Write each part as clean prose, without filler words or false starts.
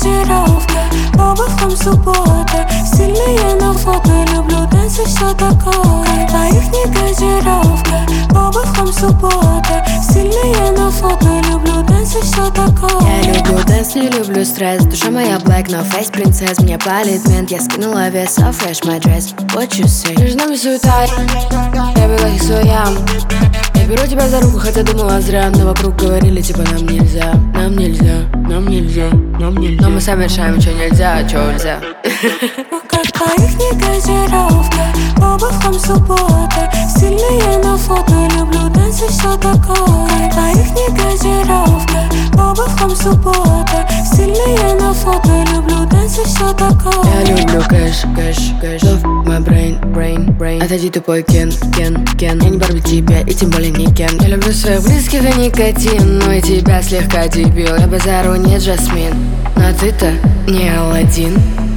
газировка, по бокам суббота. Стильные на фото, люблю танцы, все такое. Твоих не газировка, по бокам суббота. Стильные на фото, люблю танцы, все такое. Я люблю танц, не люблю стресс. Душа моя black, no face, принцесс. Мне палит мент, я скинула вес, so fresh my dress. What you say? Между нами суета, я была их своям. Я беру тебя за руку, хотя думала зря. Но вокруг говорили, типа нам нельзя, нам нельзя, нам нельзя, нам нельзя. Но мы сами решаем, что нельзя, а что нельзя. Как твоих не газировка, по бокам суббота. Стильные на фото, люблю танцы, все такое. Твоих не газировка, по бокам суббота. Стильные на фото, люблю танцы, все такое. Я люблю кэш, кэш, кэш. Love my brain, brain, brain. Отойди, тупой Кен, Кен, Кен. Я не Барби тебе, и тем более не Кен. Я люблю своих близких и никотин, но и тебя слегка дебил. Я базару не Джасмин, но ты-то не Аладдин.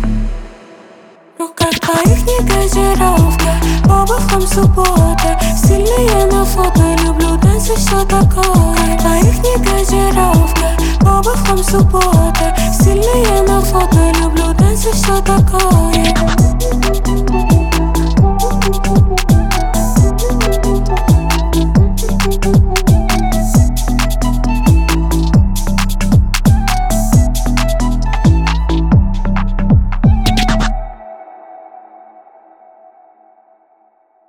Рука твоих не газировка, по бокам суббота. Стильные на фото, люблю танцы, все такое. Твоих не газировка, по бокам суббота. Стильные на фото, люблю танцы, все такое.